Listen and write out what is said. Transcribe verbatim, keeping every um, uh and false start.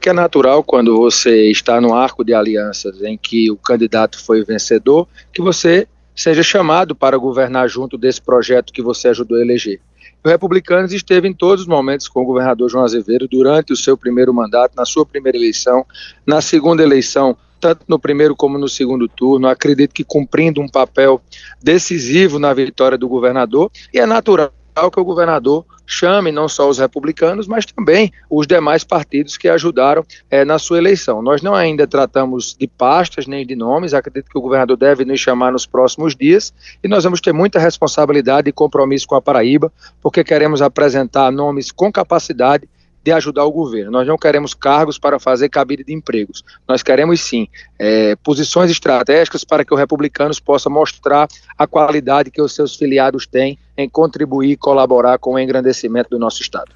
que é natural quando você está no arco de alianças em que o candidato foi vencedor, que você seja chamado para governar junto desse projeto que você ajudou a eleger. O Republicanos esteve em todos os momentos com o governador João Azevedo durante o seu primeiro mandato, na sua primeira eleição, na segunda eleição, tanto no primeiro como no segundo turno. Acredito que cumprindo um papel decisivo na vitória do governador, e é natural que o governador chame não só os republicanos, mas também os demais partidos que ajudaram é, na sua eleição. Nós não ainda tratamos de pastas nem de nomes, acredito que o governador deve nos chamar nos próximos dias, e nós vamos ter muita responsabilidade e compromisso com a Paraíba, porque queremos apresentar nomes com capacidade de ajudar o governo. Nós não queremos cargos para fazer cabide de empregos. Nós queremos, sim, é, posições estratégicas para que o Republicanos possa mostrar a qualidade que os seus filiados têm em contribuir e colaborar com o engrandecimento do nosso Estado.